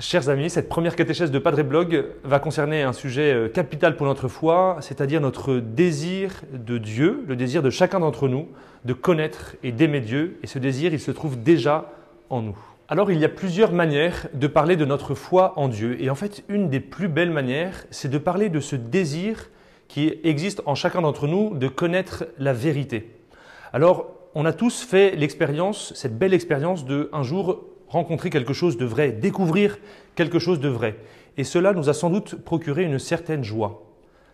Chers amis, cette première catéchèse de Padre Blog va concerner un sujet capital pour notre foi, c'est-à-dire notre désir de Dieu, le désir de chacun d'entre nous de connaître et d'aimer Dieu. Et ce désir, il se trouve déjà en nous. Alors, il y a plusieurs manières de parler de notre foi en Dieu. Et en fait, une des plus belles manières, c'est de parler de ce désir qui existe en chacun d'entre nous de connaître la vérité. Alors, on a tous fait l'expérience, cette belle expérience de un jour rencontrer quelque chose de vrai, découvrir quelque chose de vrai. Et cela nous a sans doute procuré une certaine joie.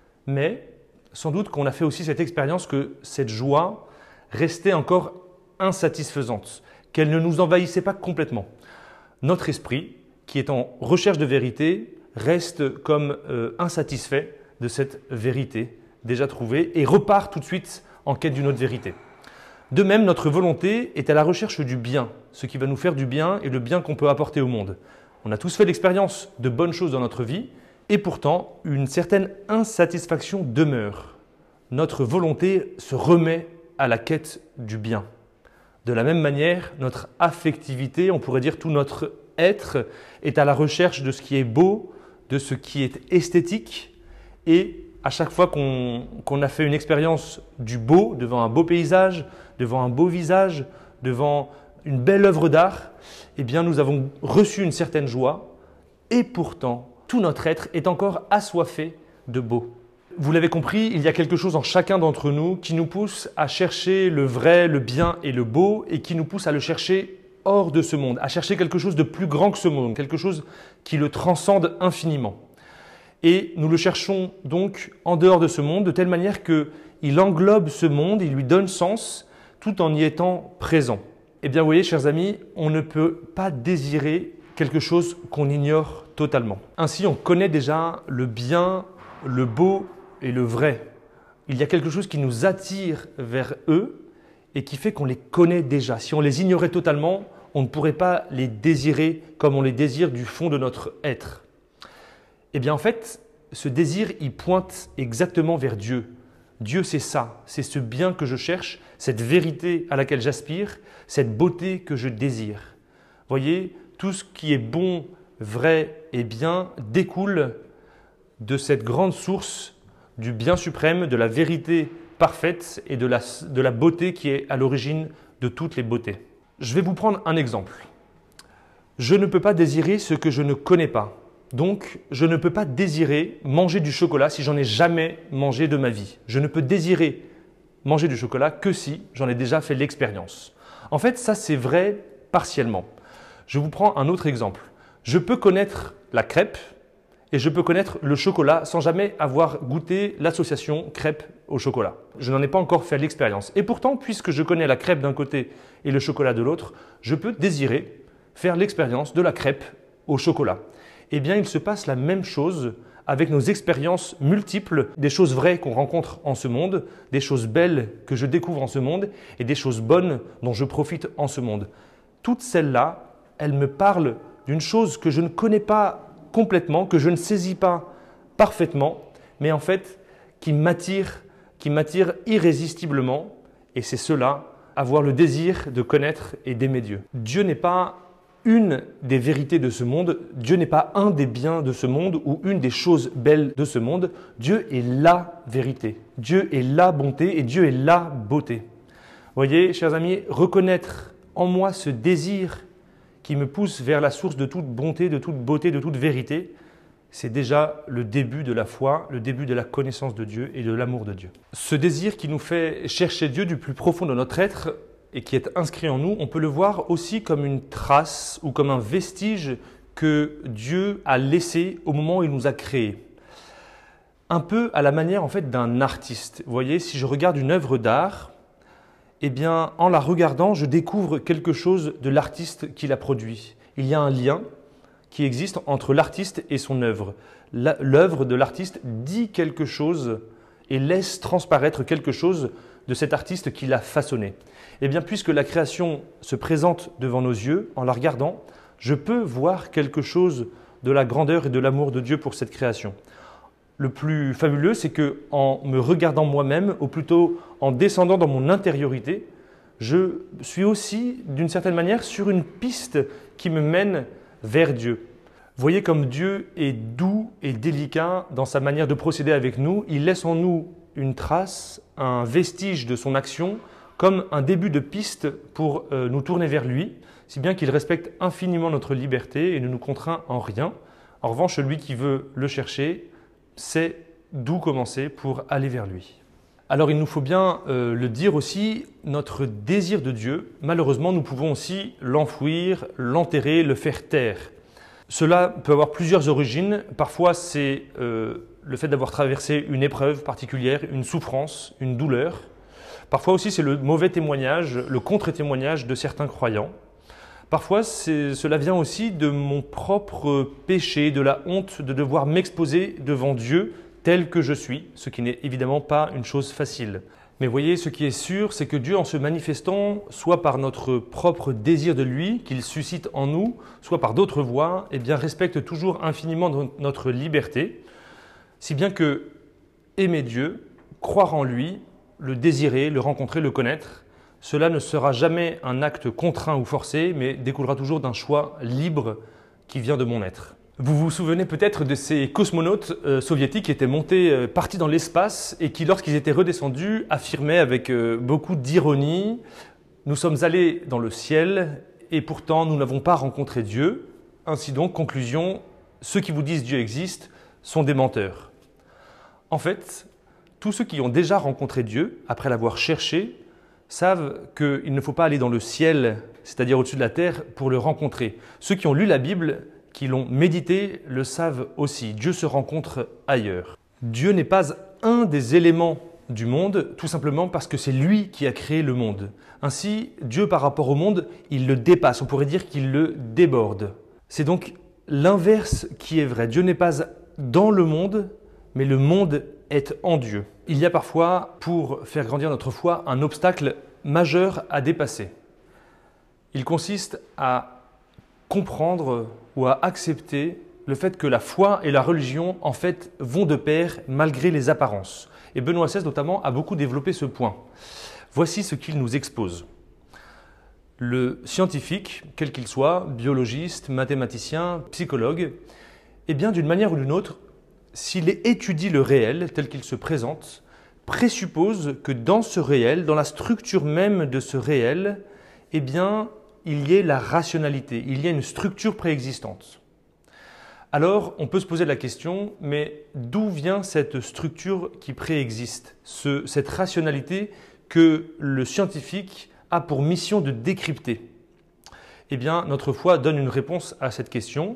Mais sans doute qu'on a fait aussi cette expérience que cette joie restait encore insatisfaisante, qu'elle ne nous envahissait pas complètement. Notre esprit, qui est en recherche de vérité, reste comme insatisfait de cette vérité déjà trouvée et repart tout de suite en quête d'une autre vérité. De même, notre volonté est à la recherche du bien, ce qui va nous faire du bien et le bien qu'on peut apporter au monde. On a tous fait l'expérience de bonnes choses dans notre vie et pourtant, une certaine insatisfaction demeure. Notre volonté se remet à la quête du bien. De la même manière, notre affectivité, on pourrait dire tout notre être, est à la recherche de ce qui est beau, de ce qui est esthétique et à chaque fois qu'on a fait une expérience du beau, devant un beau paysage, devant un beau visage, devant une belle œuvre d'art, eh bien nous avons reçu une certaine joie et pourtant tout notre être est encore assoiffé de beau. Vous l'avez compris, il y a quelque chose en chacun d'entre nous qui nous pousse à chercher le vrai, le bien et le beau et qui nous pousse à le chercher hors de ce monde, à chercher quelque chose de plus grand que ce monde, quelque chose qui le transcende infiniment. Et nous le cherchons donc en dehors de ce monde de telle manière qu'il englobe ce monde, il lui donne sens tout en y étant présent. Eh bien, vous voyez, chers amis, on ne peut pas désirer quelque chose qu'on ignore totalement. Ainsi, on connaît déjà le bien, le beau et le vrai. Il y a quelque chose qui nous attire vers eux et qui fait qu'on les connaît déjà. Si on les ignorait totalement, on ne pourrait pas les désirer comme on les désire du fond de notre être. Eh bien, en fait, ce désir, il pointe exactement vers Dieu. Dieu, c'est ça, c'est ce bien que je cherche, cette vérité à laquelle j'aspire, cette beauté que je désire. Voyez, tout ce qui est bon, vrai et bien découle de cette grande source du bien suprême, de la vérité parfaite et de la beauté qui est à l'origine de toutes les beautés. Je vais vous prendre un exemple. Je ne peux pas désirer ce que je ne connais pas. Donc, je ne peux pas désirer manger du chocolat si j'en ai jamais mangé de ma vie. Je ne peux désirer manger du chocolat que si j'en ai déjà fait l'expérience. En fait, ça c'est vrai partiellement. Je vous prends un autre exemple. Je peux connaître la crêpe et je peux connaître le chocolat sans jamais avoir goûté l'association crêpe au chocolat. Je n'en ai pas encore fait l'expérience. Et pourtant, puisque je connais la crêpe d'un côté et le chocolat de l'autre, je peux désirer faire l'expérience de la crêpe au chocolat. Eh bien, il se passe la même chose avec nos expériences multiples, des choses vraies qu'on rencontre en ce monde, des choses belles que je découvre en ce monde et des choses bonnes dont je profite en ce monde. Toutes celles-là, elles me parlent d'une chose que je ne connais pas complètement, que je ne saisis pas parfaitement, mais en fait qui m'attire irrésistiblement. Et c'est cela, avoir le désir de connaître et d'aimer Dieu. Dieu n'est pas une des vérités de ce monde, Dieu n'est pas un des biens de ce monde ou une des choses belles de ce monde. Dieu est la vérité, Dieu est la bonté et Dieu est la beauté. Voyez, chers amis, reconnaître en moi ce désir qui me pousse vers la source de toute bonté, de toute beauté, de toute vérité, c'est déjà le début de la foi, le début de la connaissance de Dieu et de l'amour de Dieu. Ce désir qui nous fait chercher Dieu du plus profond de notre être et qui est inscrit en nous, on peut le voir aussi comme une trace ou comme un vestige que Dieu a laissé au moment où il nous a créés. Un peu à la manière en fait d'un artiste. Vous voyez, si je regarde une œuvre d'art, eh bien, en la regardant, je découvre quelque chose de l'artiste qui l'a produit. Il y a un lien qui existe entre l'artiste et son œuvre. L'œuvre de l'artiste dit quelque chose et laisse transparaître quelque chose de cet artiste qui l'a façonné. Eh bien, puisque la création se présente devant nos yeux, en la regardant, je peux voir quelque chose de la grandeur et de l'amour de Dieu pour cette création. Le plus fabuleux, c'est qu'en me regardant moi-même, ou plutôt en descendant dans mon intériorité, je suis aussi, d'une certaine manière, sur une piste qui me mène vers Dieu. Voyez comme Dieu est doux et délicat dans sa manière de procéder avec nous. Il laisse en nous une trace, un vestige de son action, comme un début de piste pour nous tourner vers lui, si bien qu'il respecte infiniment notre liberté et ne nous contraint en rien. En revanche, celui qui veut le chercher sait d'où commencer pour aller vers lui. Alors il nous faut bien le dire aussi, notre désir de Dieu, malheureusement, nous pouvons aussi l'enfouir, l'enterrer, le faire taire. Cela peut avoir plusieurs origines. Parfois, c'est le fait d'avoir traversé une épreuve particulière, une souffrance, une douleur. Parfois aussi, c'est le mauvais témoignage, le contre-témoignage de certains croyants. Parfois, cela vient aussi de mon propre péché, de la honte de devoir m'exposer devant Dieu tel que je suis, ce qui n'est évidemment pas une chose facile. Mais voyez, ce qui est sûr, c'est que Dieu, en se manifestant, soit par notre propre désir de lui, qu'il suscite en nous, soit par d'autres voies, eh bien, respecte toujours infiniment notre liberté, si bien que aimer Dieu, croire en lui, le désirer, le rencontrer, le connaître, cela ne sera jamais un acte contraint ou forcé, mais découlera toujours d'un choix libre qui vient de mon être. Vous vous souvenez peut-être de ces cosmonautes soviétiques qui étaient montés, partis dans l'espace et qui, lorsqu'ils étaient redescendus, affirmaient avec beaucoup d'ironie « Nous sommes allés dans le ciel et pourtant nous n'avons pas rencontré Dieu. Ainsi donc, conclusion, ceux qui vous disent Dieu existe sont des menteurs. » En fait, tous ceux qui ont déjà rencontré Dieu, après l'avoir cherché, savent qu'il ne faut pas aller dans le ciel, c'est-à-dire au-dessus de la terre, pour le rencontrer. Ceux qui ont lu la Bible, qui l'ont médité, le savent aussi. Dieu se rencontre ailleurs. Dieu n'est pas un des éléments du monde, tout simplement parce que c'est lui qui a créé le monde. Ainsi, Dieu, par rapport au monde, il le dépasse. On pourrait dire qu'il le déborde. C'est donc l'inverse qui est vrai. Dieu n'est pas dans le monde, mais le monde est en Dieu. Il y a parfois, pour faire grandir notre foi, un obstacle majeur à dépasser. Il consiste à comprendre ou à accepter le fait que la foi et la religion, en fait, vont de pair malgré les apparences. Et Benoît XVI, notamment, a beaucoup développé ce point. Voici ce qu'il nous expose. Le scientifique, quel qu'il soit, biologiste, mathématicien, psychologue, eh bien, d'une manière ou d'une autre, s'il étudie le réel tel qu'il se présente, présuppose que dans ce réel, dans la structure même de ce réel, eh bien, il y ait la rationalité, il y a une structure préexistante. Alors, on peut se poser la question, mais d'où vient cette structure qui préexiste, cette rationalité que le scientifique a pour mission de décrypter? Eh bien, notre foi donne une réponse à cette question.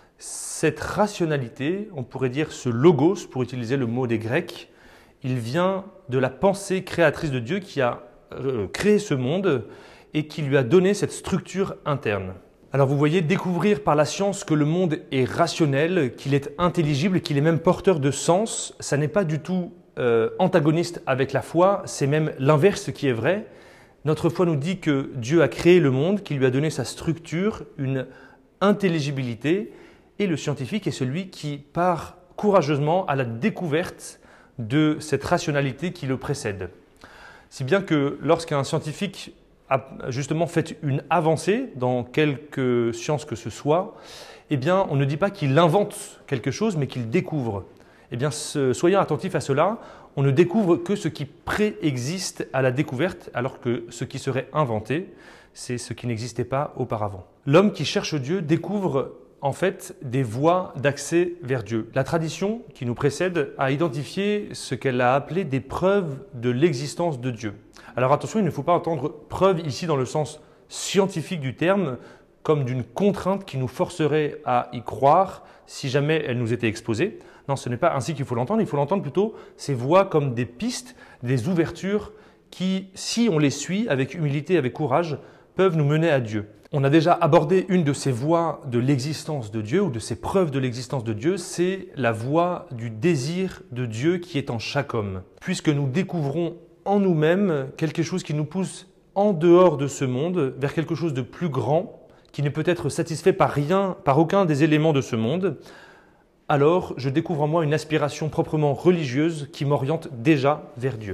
Cette rationalité, on pourrait dire ce logos, pour utiliser le mot des Grecs, il vient de la pensée créatrice de Dieu qui a créé ce monde et qui lui a donné cette structure interne. Alors vous voyez, découvrir par la science que le monde est rationnel, qu'il est intelligible, qu'il est même porteur de sens, ça n'est pas du tout antagoniste avec la foi, c'est même l'inverse qui est vrai. Notre foi nous dit que Dieu a créé le monde, qu'il lui a donné sa structure, une intelligibilité, et le scientifique est celui qui part courageusement à la découverte de cette rationalité qui le précède. Si bien que lorsqu'un scientifique a justement fait une avancée dans quelque science que ce soit, eh bien, on ne dit pas qu'il invente quelque chose, mais qu'il découvre. Eh bien, soyons attentifs à cela. On ne découvre que ce qui préexiste à la découverte, alors que ce qui serait inventé, c'est ce qui n'existait pas auparavant. L'homme qui cherche Dieu découvre en fait des voies d'accès vers Dieu. La tradition qui nous précède a identifié ce qu'elle a appelé des preuves de l'existence de Dieu. Alors attention, il ne faut pas entendre preuve ici dans le sens scientifique du terme, comme d'une contrainte qui nous forcerait à y croire si jamais elle nous était exposée. Non, ce n'est pas ainsi qu'il faut l'entendre. Il faut l'entendre plutôt ces voies comme des pistes, des ouvertures qui, si on les suit avec humilité, avec courage, peuvent nous mener à Dieu. On a déjà abordé une de ces voies de l'existence de Dieu ou de ces preuves de l'existence de Dieu, c'est la voie du désir de Dieu qui est en chaque homme. Puisque nous découvrons en nous-mêmes quelque chose qui nous pousse en dehors de ce monde, vers quelque chose de plus grand, qui ne peut être satisfait par rien, par aucun des éléments de ce monde, alors je découvre en moi une aspiration proprement religieuse qui m'oriente déjà vers Dieu.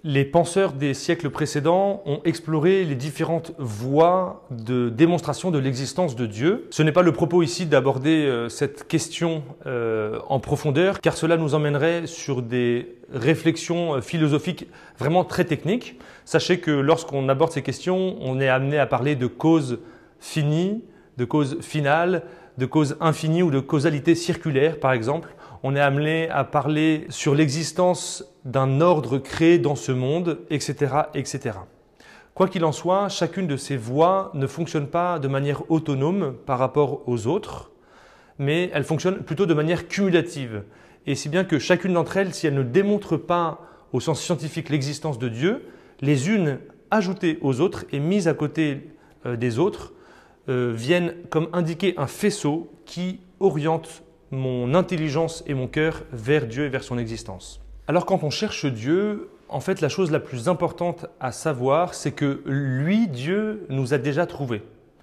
Les penseurs des siècles précédents ont exploré les différentes voies de démonstration de l'existence de Dieu. Ce n'est pas le propos ici d'aborder cette question en profondeur, car cela nous emmènerait sur des réflexions philosophiques vraiment très techniques. Sachez que lorsqu'on aborde ces questions, on est amené à parler de cause finie, de cause finale, de cause infinie ou de causalité circulaire, par exemple. On est amené à parler sur l'existence d'un ordre créé dans ce monde, etc., etc. Quoi qu'il en soit, chacune de ces voies ne fonctionne pas de manière autonome par rapport aux autres, mais elle fonctionne plutôt de manière cumulative. Et si bien que chacune d'entre elles, si elle ne démontre pas au sens scientifique l'existence de Dieu, les unes ajoutées aux autres et mises à côté des autres viennent comme indiquer un faisceau qui oriente mon intelligence et mon cœur vers Dieu et vers son existence. Alors quand on cherche Dieu, en fait la chose la plus importante à savoir, c'est que lui, Dieu, nous a déjà trouvés.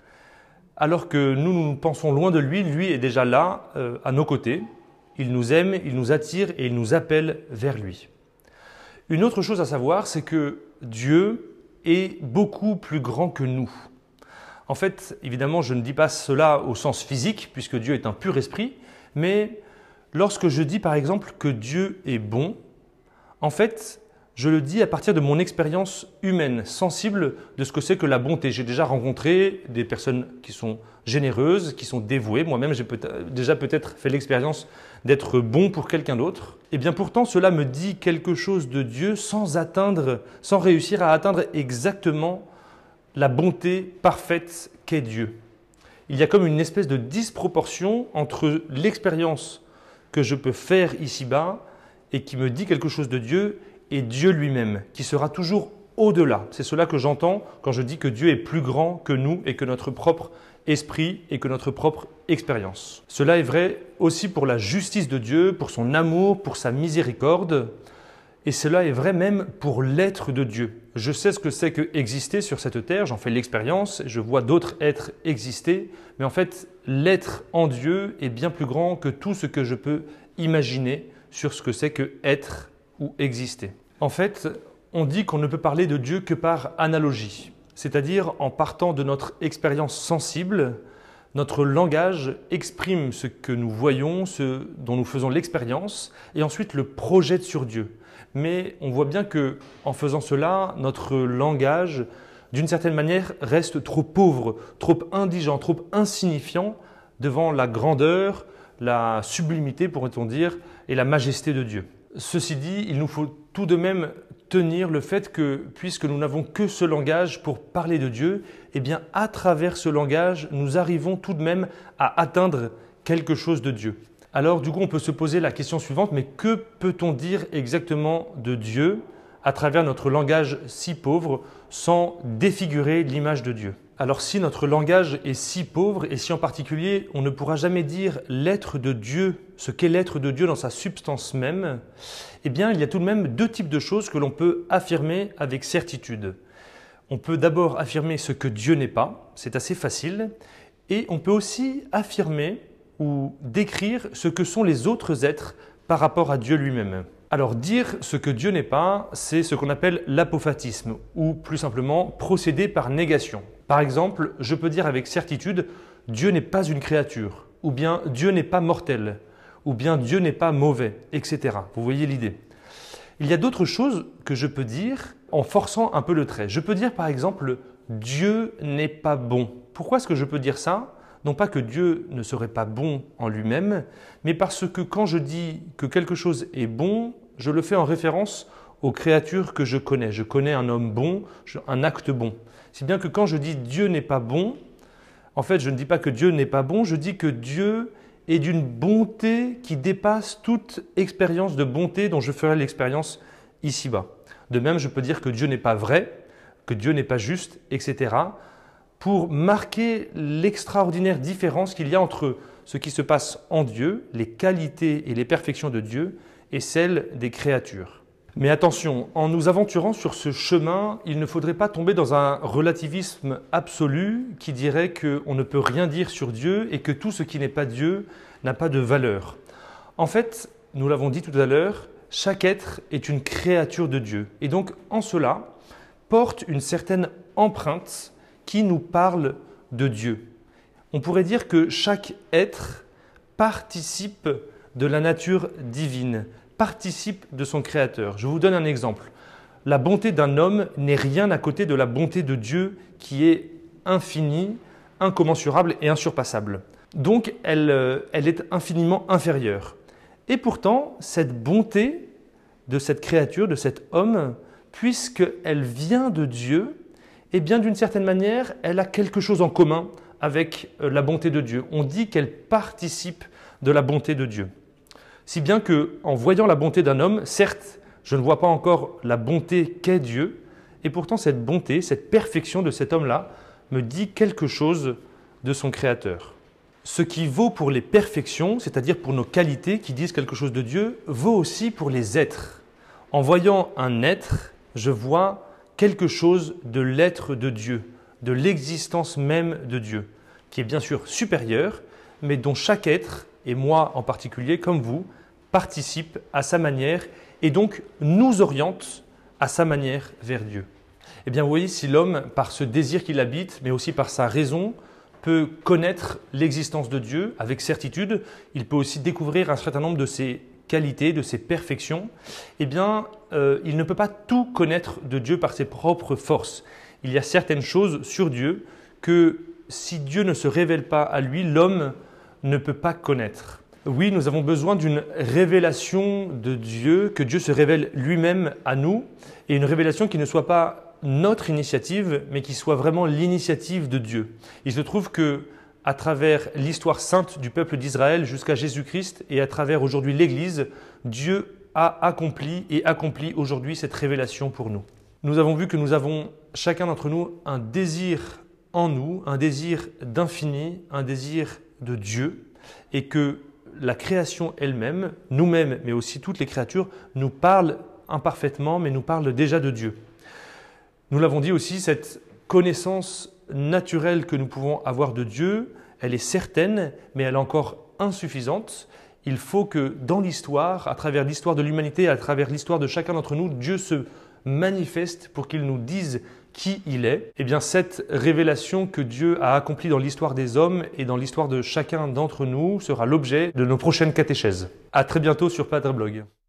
Alors que nous pensons loin de lui, lui est déjà là, à nos côtés. Il nous aime, il nous attire et il nous appelle vers lui. Une autre chose à savoir, c'est que Dieu est beaucoup plus grand que nous. En fait, évidemment, je ne dis pas cela au sens physique, puisque Dieu est un pur esprit, mais lorsque je dis par exemple que Dieu est bon, en fait, je le dis à partir de mon expérience humaine, sensible de ce que c'est que la bonté. J'ai déjà rencontré des personnes qui sont généreuses, qui sont dévouées. Moi-même, j'ai déjà peut-être fait l'expérience d'être bon pour quelqu'un d'autre. Et bien pourtant, cela me dit quelque chose de Dieu sans réussir à atteindre exactement la bonté parfaite qu'est Dieu. Il y a comme une espèce de disproportion entre l'expérience que je peux faire ici-bas et qui me dit quelque chose de Dieu et Dieu lui-même, qui sera toujours au-delà. C'est cela que j'entends quand je dis que Dieu est plus grand que nous et que notre propre esprit et que notre propre expérience. Cela est vrai aussi pour la justice de Dieu, pour son amour, pour sa miséricorde. Et cela est vrai même pour l'être de Dieu. Je sais ce que c'est que exister sur cette terre, j'en fais l'expérience, je vois d'autres êtres exister, mais en fait, l'être en Dieu est bien plus grand que tout ce que je peux imaginer sur ce que c'est que être ou exister. En fait, on dit qu'on ne peut parler de Dieu que par analogie, c'est-à-dire en partant de notre expérience sensible. Notre langage exprime ce que nous voyons, ce dont nous faisons l'expérience, et ensuite le projette sur Dieu. Mais on voit bien qu'en faisant cela, notre langage, d'une certaine manière, reste trop pauvre, trop indigent, trop insignifiant devant la grandeur, la sublimité, pourrait-on dire, et la majesté de Dieu. Ceci dit, il nous faut tout de même tenir le fait que, puisque nous n'avons que ce langage pour parler de Dieu, eh bien, à travers ce langage, nous arrivons tout de même à atteindre quelque chose de Dieu. Alors, du coup, on peut se poser la question suivante, mais que peut-on dire exactement de Dieu à travers notre langage si pauvre, sans défigurer l'image de Dieu? Alors, si notre langage est si pauvre, et si en particulier, on ne pourra jamais dire l'être de Dieu, ce qu'est l'être de Dieu dans sa substance même, eh bien, il y a tout de même deux types de choses que l'on peut affirmer avec certitude. On peut d'abord affirmer ce que Dieu n'est pas, c'est assez facile, et on peut aussi affirmer ou décrire ce que sont les autres êtres par rapport à Dieu lui-même. Alors dire ce que Dieu n'est pas, c'est ce qu'on appelle l'apophatisme, ou plus simplement procéder par négation. Par exemple, je peux dire avec certitude « Dieu n'est pas une créature » ou bien « Dieu n'est pas mortel » ou bien « Dieu n'est pas mauvais », etc. Vous voyez l'idée. Il y a d'autres choses que je peux dire en forçant un peu le trait. Je peux dire par exemple « Dieu n'est pas bon ». Pourquoi est-ce que je peux dire ça ? Non pas que Dieu ne serait pas bon en lui-même, mais parce que quand je dis que quelque chose est bon, je le fais en référence aux créatures que je connais. Je connais un homme bon, un acte bon. Si bien que quand je dis Dieu n'est pas bon, en fait je ne dis pas que Dieu n'est pas bon, je dis que Dieu est d'une bonté qui dépasse toute expérience de bonté dont je ferai l'expérience ici-bas. De même, je peux dire que Dieu n'est pas vrai, que Dieu n'est pas juste, etc., pour marquer l'extraordinaire différence qu'il y a entre ce qui se passe en Dieu, les qualités et les perfections de Dieu, et celles des créatures. Mais attention, en nous aventurant sur ce chemin, il ne faudrait pas tomber dans un relativisme absolu qui dirait qu'on ne peut rien dire sur Dieu et que tout ce qui n'est pas Dieu n'a pas de valeur. En fait, nous l'avons dit tout à l'heure, chaque être est une créature de Dieu et donc en cela porte une certaine empreinte qui nous parle de Dieu. On pourrait dire que chaque être participe de la nature divine, participe de son Créateur. Je vous donne un exemple. La bonté d'un homme n'est rien à côté de la bonté de Dieu qui est infinie, incommensurable et insurpassable. Donc elle est infiniment inférieure. Et pourtant, cette bonté de cette créature, de cet homme, puisqu'elle vient de Dieu, eh bien d'une certaine manière, elle a quelque chose en commun avec la bonté de Dieu. On dit qu'elle participe de la bonté de Dieu. Si bien qu'en voyant la bonté d'un homme, certes, je ne vois pas encore la bonté qu'est Dieu, et pourtant cette bonté, cette perfection de cet homme-là me dit quelque chose de son Créateur. Ce qui vaut pour les perfections, c'est-à-dire pour nos qualités qui disent quelque chose de Dieu, vaut aussi pour les êtres. En voyant un être, je vois quelque chose de l'être de Dieu, de l'existence même de Dieu, qui est bien sûr supérieur, mais dont chaque être, et moi en particulier, comme vous, participe à sa manière et donc nous oriente à sa manière vers Dieu. Eh bien, vous voyez, si l'homme, par ce désir qui l'habite, mais aussi par sa raison, peut connaître l'existence de Dieu avec certitude, il peut aussi découvrir un certain nombre de ses qualités, de ses perfections, eh bien, il ne peut pas tout connaître de Dieu par ses propres forces. Il y a certaines choses sur Dieu que si Dieu ne se révèle pas à lui, l'homme ne peut pas connaître. Oui, nous avons besoin d'une révélation de Dieu, que Dieu se révèle lui-même à nous, et une révélation qui ne soit pas notre initiative, mais qui soit vraiment l'initiative de Dieu. Il se trouve que, à travers l'histoire sainte du peuple d'Israël jusqu'à Jésus-Christ et à travers aujourd'hui l'Église, Dieu a accompli et accomplit aujourd'hui cette révélation pour nous. Nous avons vu que nous avons, chacun d'entre nous, un désir en nous, un désir d'infini, un désir de Dieu, et que la création elle-même, nous-mêmes, mais aussi toutes les créatures, nous parlent imparfaitement, mais nous parlent déjà de Dieu. Nous l'avons dit aussi, cette connaissance naturelle que nous pouvons avoir de Dieu, elle est certaine, mais elle est encore insuffisante. Il faut que dans l'histoire, à travers l'histoire de l'humanité, à travers l'histoire de chacun d'entre nous, Dieu se manifeste pour qu'il nous dise qui il est. Eh bien, cette révélation que Dieu a accomplie dans l'histoire des hommes et dans l'histoire de chacun d'entre nous sera l'objet de nos prochaines catéchèses. À très bientôt sur Padre Blog.